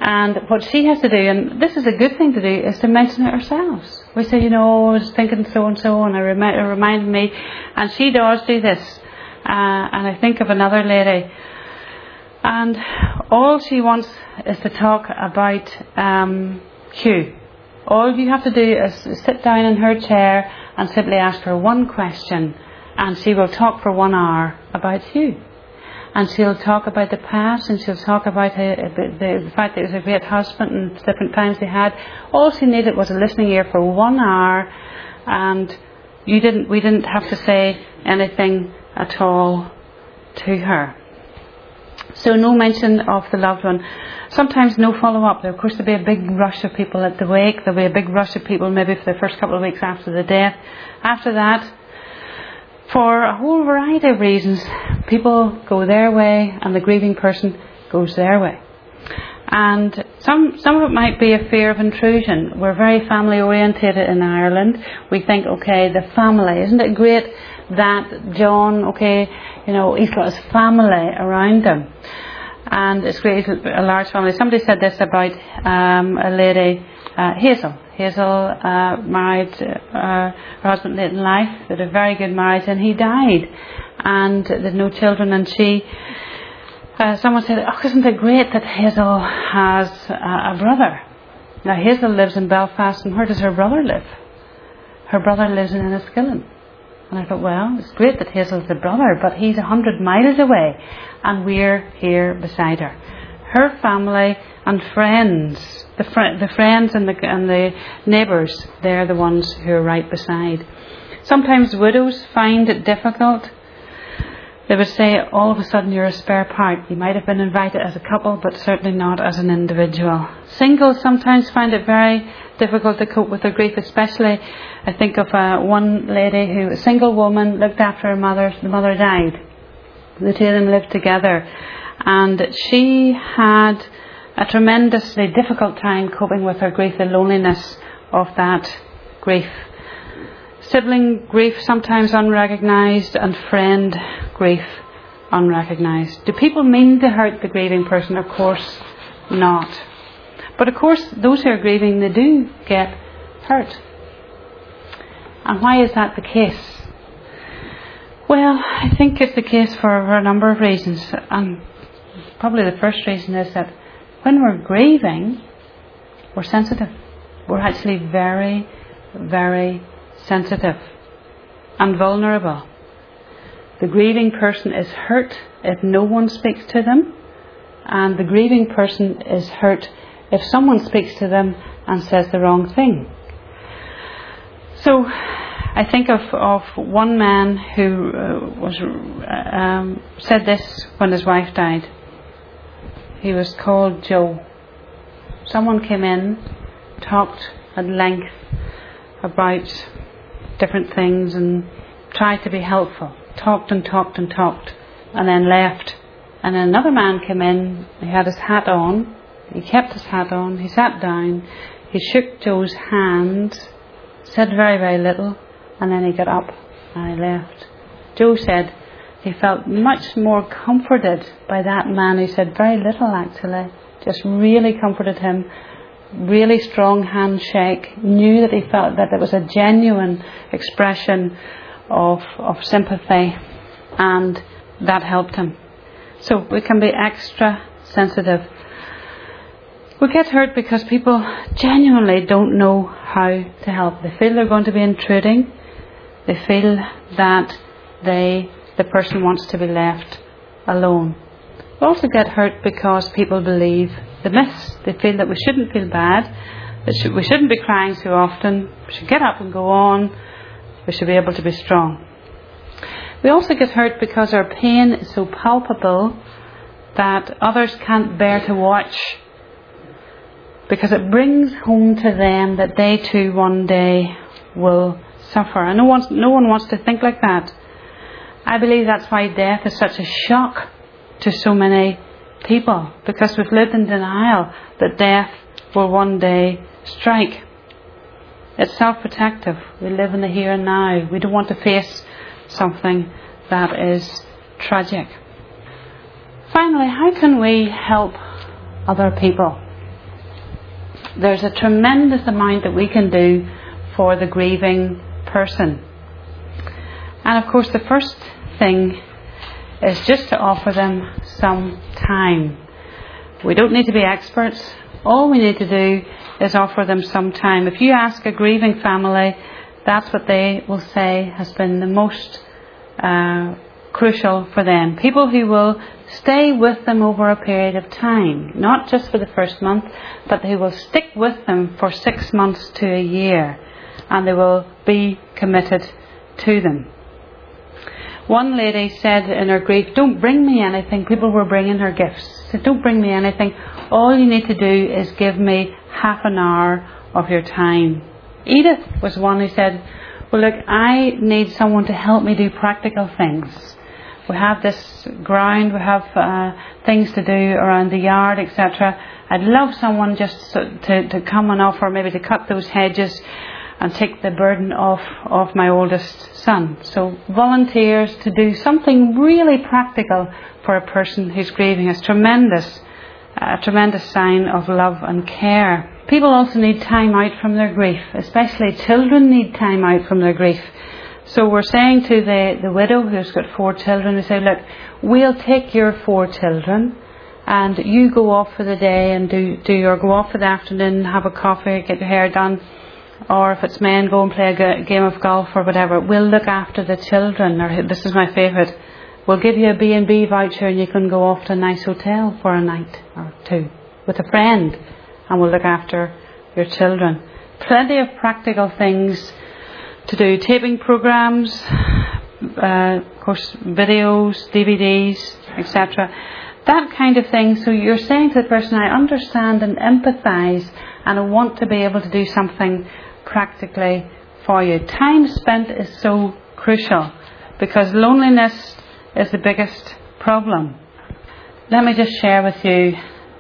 And what she has to do, and this is a good thing to do, is to mention it ourselves. We say, I was thinking so and so, and it reminded me. And she does do this. And I think of another lady, and all she wants is to talk about Hugh. All you have to do is sit down in her chair and simply ask her one question, and she will talk for 1 hour about Hugh. And she'll talk about the past, and she'll talk about the fact that he was a great husband and different times they had. All she needed was a listening ear for 1 hour, and we didn't have to say anything at all to her. So no mention of the loved one. Sometimes no follow-up. Of course, there'll be a big rush of people at the wake. There'll be a big rush of people maybe for the first couple of weeks after the death. After that, for a whole variety of reasons, people go their way and the grieving person goes their way. And some of it might be a fear of intrusion. We're very family orientated in Ireland. We think, okay, the family, isn't it great that John, he's got his family around him. And it's great, a large family. Somebody said this about a lady, Hazel. Hazel married her husband late in life. They had a very good marriage, and he died. And they had no children, and she... someone said, isn't it great that Hazel has a brother? Now, Hazel lives in Belfast, and where does her brother live? Her brother lives in Enniskillen. And I thought, well, it's great that Hazel's the brother, but he's 100 miles away, and we're here beside her. Her family and friends, the friends and the neighbours, they're the ones who are right beside. Sometimes widows find it difficult. They would say, all of a sudden you're a spare part. You might have been invited as a couple, but certainly not as an individual. Singles sometimes find it very difficult to cope with their grief, especially I think of one lady who, a single woman, looked after her mother. The mother died. The two of them lived together. And she had a tremendously difficult time coping with her grief, the loneliness of that grief. Sibling grief sometimes unrecognised, and friend grief unrecognised. Do people mean to hurt the grieving person? Of course not. But of course, those who are grieving, they do get hurt. And why is that the case? Well, I think it's the case for a number of reasons. And probably the first reason is that when we're grieving, we're sensitive. We're actually very, very sensitive and vulnerable. The grieving person is hurt if no one speaks to them, and the grieving person is hurt if someone speaks to them and says the wrong thing. So I think of one man who said this when his wife died. He was called Joe. Someone came in, talked at length about different things and tried to be helpful. Talked and talked and talked, and then left. And then another man came in. He had his hat on. He kept his hat on. He sat down. He shook Joe's hand, said very, very little, and then he got up and he left. Joe said he felt much more comforted by that man who said very little, actually. Just really comforted him. Really strong handshake. Knew that he felt that there was a genuine expression of sympathy, and that helped him. So we can be extra sensitive. We get hurt because people genuinely don't know how to help. They feel they're going to be intruding. They feel that the person wants to be left alone. We also get hurt because people believe the myths. They feel that we shouldn't feel bad, that we shouldn't be crying so often, we should get up and go on, we should be able to be strong. We also get hurt because our pain is so palpable that others can't bear to watch, because it brings home to them that they too one day will suffer. And no one wants to think like that. I believe that's why death is such a shock to so many people, because we've lived in denial that death will one day strike. It's self-protective. We live in the here and now. We don't want to face something that is tragic. Finally, how can we help other people? there's a tremendous amount that we can do for the grieving person. And of course the first thing is just to offer them some time. We don't need to be experts. All we need to do is offer them some time. If you ask a grieving family, that's what they will say has been the most crucial for them. People who will stay with them over a period of time, not just for the first month, but who will stick with them for 6 months to a year, and they will be committed to them. One lady said in her grief, "Don't bring me anything." People were bringing her gifts. She said, "Don't bring me anything. All you need to do is give me half an hour of your time." Edith was one who said, "Well, look, I need someone to help me do practical things. We have this ground, we have things to do around the yard, etc. I'd love someone just to come and offer maybe to cut those hedges and take the burden off my oldest son." So volunteers to do something really practical for a person who's grieving is a tremendous sign of love and care. People also need time out from their grief, especially children need time out from their grief. So we're saying to the widow who's got 4 children, we say, "Look, we'll take your 4 children and you go off for the day and go off for the afternoon, have a coffee, get your hair done, or if it's men, go and play a game of golf or whatever. We'll look after the children." Or this is my favourite, "We'll give you a B&B voucher and you can go off to a nice hotel for a night or 2 with a friend, and we'll look after your children." Plenty of practical things to do. Taping programs, of course videos, DVDs, etc. That kind of thing. So you're saying to the person, "I understand and empathise and I want to be able to do something practically for you." Time spent is so crucial because loneliness is the biggest problem. Let me just share with you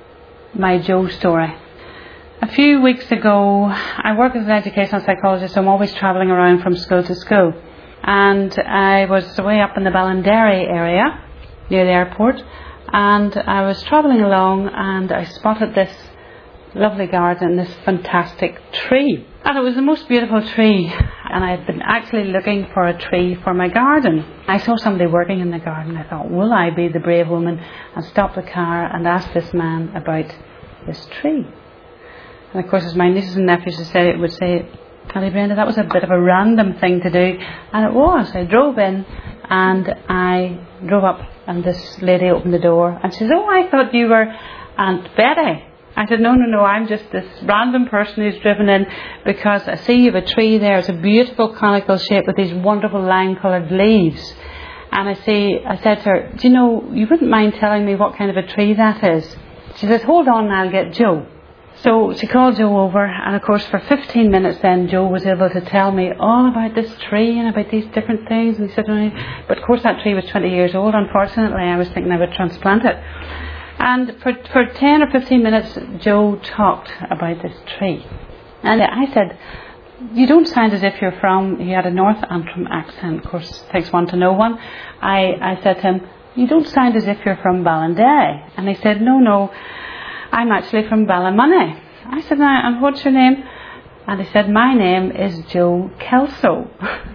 my Joe story. A few weeks ago, I work as an educational psychologist, so I'm always travelling around from school to school. And I was away up in the Ballinderry area, near the airport, and I was travelling along and I spotted this lovely garden, this fantastic tree. And it was the most beautiful tree, and I had been actually looking for a tree for my garden. I saw somebody working in the garden. I thought, will I be the brave woman and stop the car and ask this man about this tree? And of course, as my nieces and nephews would say, "Auntie Brenda, that was a bit of a random thing to do." And it was. I drove in and I drove up and this lady opened the door and she says, "Oh, I thought you were Aunt Betty." I said, No, I'm just this random person who's driven in because I see you have a tree there. It's a beautiful conical shape with these wonderful lime-coloured leaves. And I said to her, "Do you know, you wouldn't mind telling me what kind of a tree that is?" She says, "Hold on, I'll get Joe." So she called Joe over, and of course for 15 minutes then Joe was able to tell me all about this tree and about these different things. And he said, but of course that tree was 20 years old. Unfortunately, I was thinking I would transplant it. And for 10 or 15 minutes, Joe talked about this tree. And I said, "You don't sound as if you're from..." He had a North Antrim accent, of course, takes one to know one. I said to him, "You don't sound as if you're from Ballinderry." And he said, No, I'm actually from Ballymoney." I said, "And what's your name?" And he said, "My name is Joe Kelso."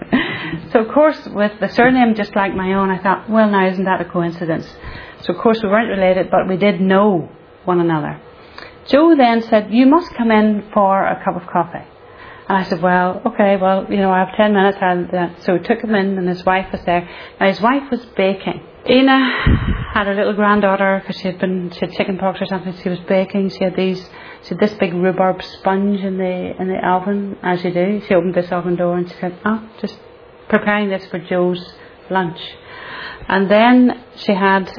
So of course, with the surname just like my own, I thought, well, now isn't that a coincidence? So of course we weren't related, but we did know one another. Joe then said, "You must come in for a cup of coffee." And I said, "Well, okay, I have 10 minutes." So we took him in and his wife was there. Now his wife was baking. Ina had a little granddaughter because she had chicken pox or something. She was baking. She had this big rhubarb sponge in the oven, as you do. She opened this oven door and she said, "Oh, just preparing this for Joe's lunch." And then she had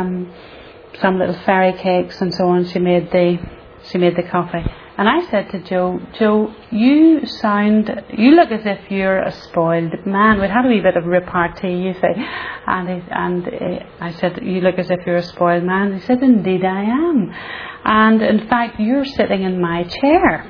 some little fairy cakes and so on. She made the coffee. And I said to Joe, you look as if you're a spoiled man. We'd had a wee bit of repartee, you say. And I said, "You look as if you're a spoiled man." He said, "Indeed I am. And in fact, you're sitting in my chair."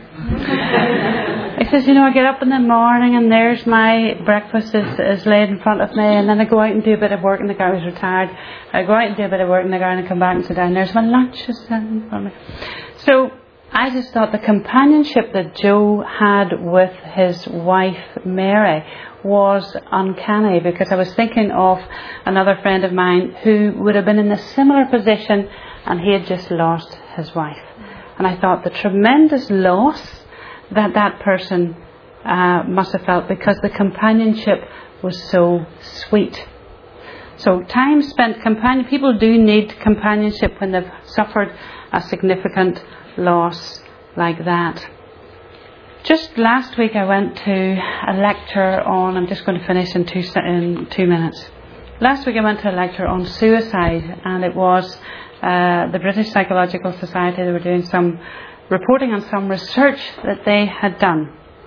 He says, "I get up in the morning and there's my breakfast is laid in front of me, and then I go out and do a bit of work in the garden." I was retired. I go out and do a bit of work in the garden and come back and sit down. There's my lunch is in front of me. So I just thought the companionship that Joe had with his wife Mary was uncanny, because I was thinking of another friend of mine who would have been in a similar position, and he had just lost his wife. And I thought the tremendous loss that that person must have felt, because the companionship was so sweet. So time spent people do need companionship when they've suffered a significant loss like that. Just last week I went to a lecture on, I'm just going to finish in 2 minutes. Last week I went to a lecture on suicide, and it was the British Psychological Society. They were doing some reporting on some research that they had done.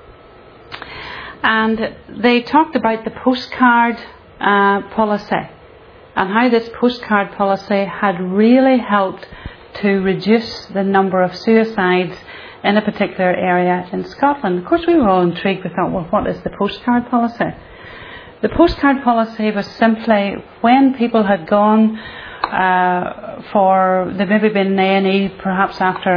And they talked about the postcard policy, and how this postcard policy had really helped to reduce the number of suicides in a particular area in Scotland. Of course, we were all intrigued. We thought, well, what is the postcard policy? The postcard policy was simply when people had gone they'd maybe been in A&E perhaps after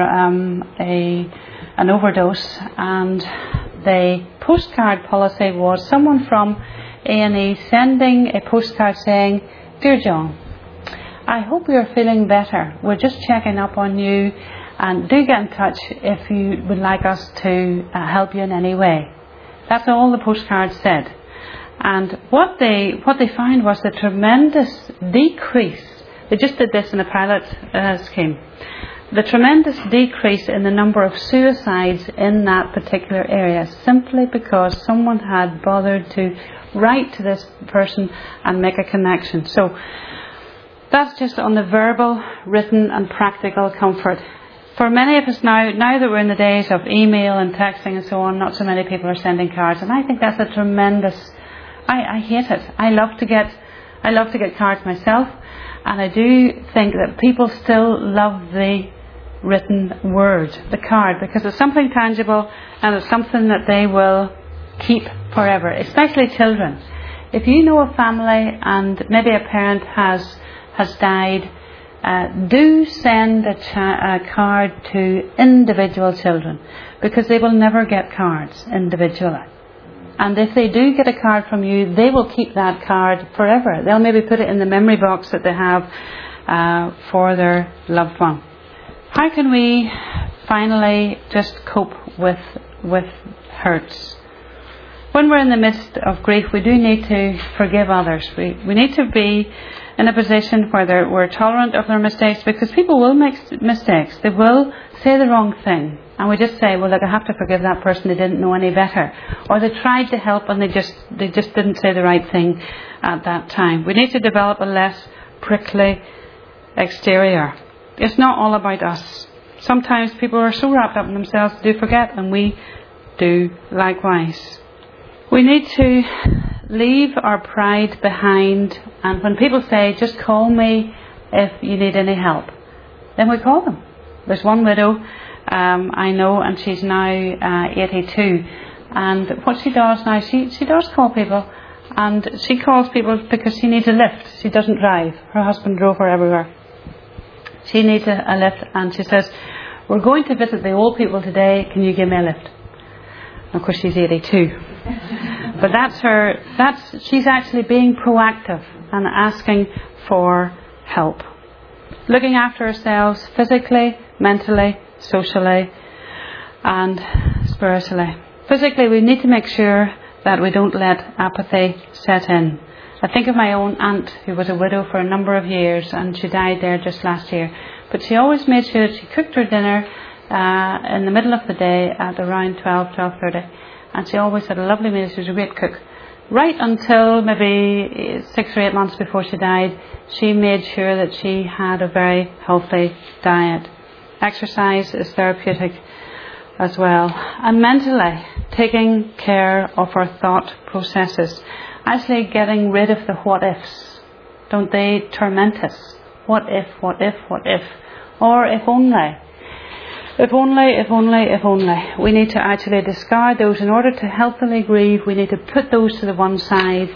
an overdose, and the postcard policy was someone from A&E sending a postcard saying, "Dear John, I hope you're feeling better. We're just checking up on you, and do get in touch if you would like us to help you in any way." That's all the postcard said. And what they found was the tremendous decrease. They just did this in a pilot scheme. The tremendous decrease in the number of suicides in that particular area, simply because someone had bothered to write to this person and make a connection. So that's just on the verbal, written and practical comfort. For many of us now that we're in the days of email and texting and so on, not so many people are sending cards, and I think that's a tremendous. I hate it. I love to get cards myself, and I do think that people still love the written word, the card, because it's something tangible and it's something that they will keep forever, especially children. If you know a family and maybe a parent has died, do send a card to individual children, because they will never get cards individually. And if they do get a card from you, they will keep that card forever. They'll maybe put it in the memory box that they have for their loved one. How can we finally just cope with hurts? When we're in the midst of grief, we do need to forgive others. We need to be in a position where we're tolerant of their mistakes, because people will make mistakes. They will say the wrong thing. And we just say, well, look, I have to forgive that person. They didn't know any better. Or they tried to help and they just didn't say the right thing at that time. We need to develop a less prickly exterior. It's not all about us. Sometimes people are so wrapped up in themselves they do forget, and we do likewise. We need to leave our pride behind, and when people say, just call me if you need any help, then we call them. There's one widow I know, and she's now 82, and what she does now, she does call people, and she calls people because she needs a lift. She doesn't drive. Her husband drove her everywhere. She needs a lift, and she says, "We're going to visit the old people today, can you give me a lift?" And of course she's 82. But she's actually being proactive and asking for help. Looking after ourselves physically, mentally, socially and spiritually. Physically, we need to make sure that we don't let apathy set in. I think of my own aunt, who was a widow for a number of years, and she died there just last year. But she always made sure that she cooked her dinner in the middle of the day at around 12:30. And she always had a lovely meal. She was a great cook. Right until maybe 6 or 8 months before she died, she made sure that she had a very healthy diet. Exercise is therapeutic as well. And mentally, taking care of our thought processes. Actually getting rid of the what ifs. Don't they torment us? What if, what if, what if? Or if only. If only, if only, if only. We need to actually discard those. In order to healthily grieve, we need to put those to the one side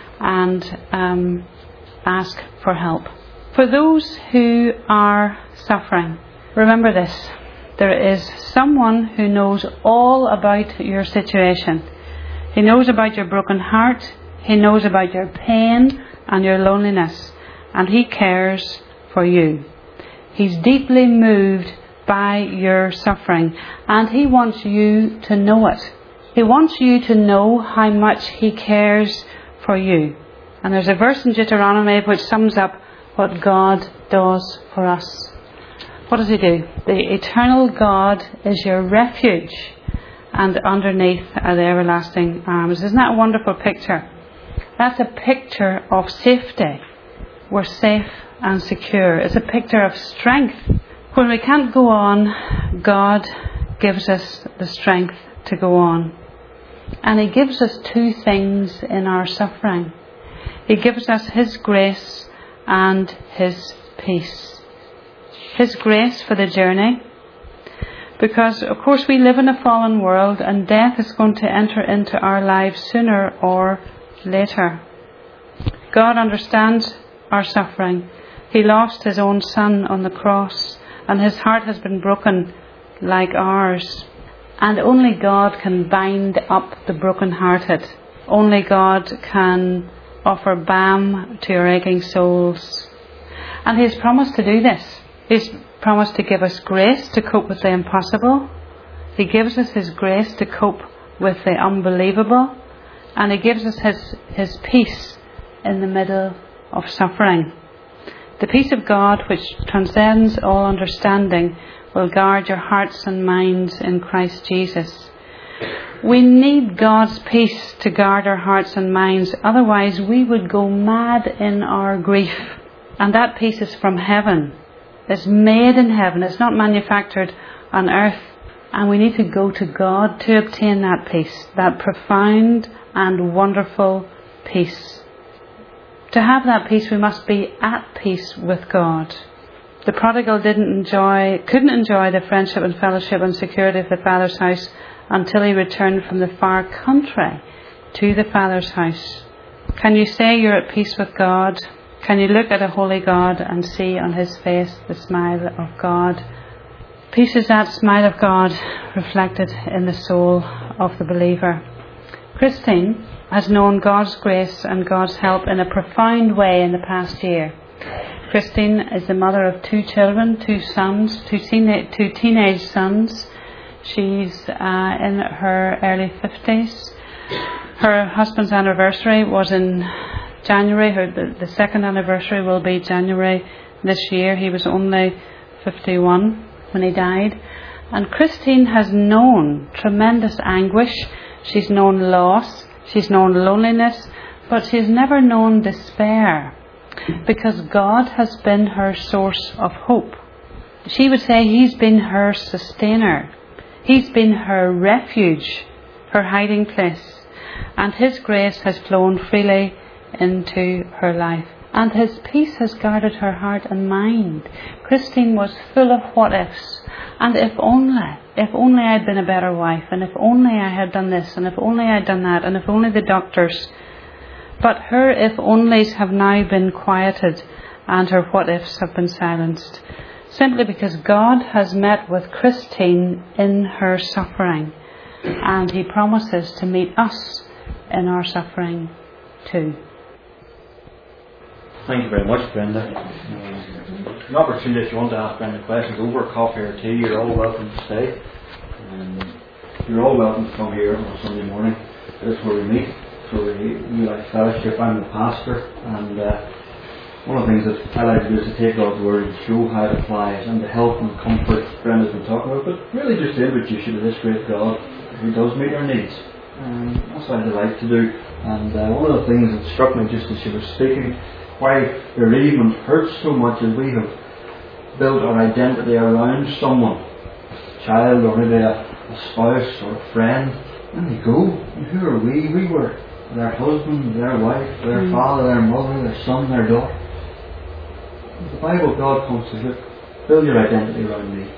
and ask for help. For those who are suffering, remember this. there is someone who knows all about your situation. He knows about your broken heart. He knows about your pain and your loneliness. And He cares for you. He's deeply moved by your suffering. And He wants you to know it. He wants you to know how much He cares for you. And there's a verse in Deuteronomy which sums up what God does for us. What does He do? The eternal God is your refuge, and underneath are the everlasting arms. Isn't that a wonderful picture? That's a picture of safety. We're safe and secure. It's a picture of strength. When we can't go on, God gives us the strength to go on. And He gives us two things in our suffering. He gives us His grace and His peace. His grace for the journey. Because, of course, we live in a fallen world and death is going to enter into our lives sooner or later. God understands our suffering. He lost His own Son on the cross and His heart has been broken like ours. And only God can bind up the broken-hearted. Only God can offer balm to your aching souls. And He has promised to do this. He's promised to give us grace to cope with the impossible. He gives us His grace to cope with the unbelievable. And He gives us His peace in the middle of suffering. The peace of God, which transcends all understanding, will guard your hearts and minds in Christ Jesus. We need God's peace to guard our hearts and minds. Otherwise, we would go mad in our grief. And that peace is from heaven. It's made in heaven. It's not manufactured on earth. And we need to go to God to obtain that peace, that profound and wonderful peace. To have that peace, we must be at peace with God. The prodigal couldn't enjoy the friendship and fellowship and security of the Father's house until he returned from the far country to the Father's house. Can you say you're at peace with God? Can you look at a holy God and see on His face the smile of God? Peace is that smile of God reflected in the soul of the believer. Christine has known God's grace and God's help in a profound way in the past year. Christine is the mother of two children, two teenage sons. She's in her early 50s. Her husband's anniversary was in January. The second anniversary will be January this year. He was only 51 when he died. And Christine has known tremendous anguish. She's known loss. She's known loneliness. But she's never known despair. Because God has been her source of hope. She would say He's been her sustainer. He's been her refuge, her hiding place. And His grace has flown freely into her life. And His peace has guarded her heart and mind. Christine was full of what ifs. And if only I'd been a better wife, and if only I had done this, and if only I'd done that, and if only the doctors. But her if-onlys have now been quieted and her what-ifs have been silenced. Simply because God has met with Christine in her suffering. And He promises to meet us in our suffering too. Thank you very much, Brenda. An opportunity if you want to ask Brenda questions over coffee or tea, you're all welcome to stay. You're all welcome to come here on Sunday morning. This is where we meet. For the New Life Fellowship. I'm the pastor, and one of the things that I like to do is to take God's Word and show how it applies, and the help and comfort Brenda's been talking about, but really just to introduce you to this great God who does meet our needs. That's what I like to do. And one of the things that struck me just as she was speaking, why bereavement hurts so much, is we have built our identity around someone, a child or maybe a spouse or a friend, and they go. And who are we? We were their husband, their wife, their father, their mother, their son, their daughter. The Bible, God comes to look, build your identity around me.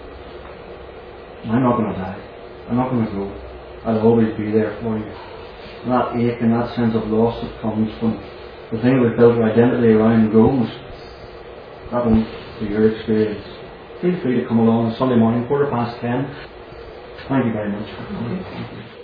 I'm not going to die. I'm not going to go. I'll always be there for you. And that ache and that sense of loss that comes from the thing that we build our identity around goes, that won't be your experience. feel free to come along on Sunday morning, 10:15. Thank you very much for coming. Thank you.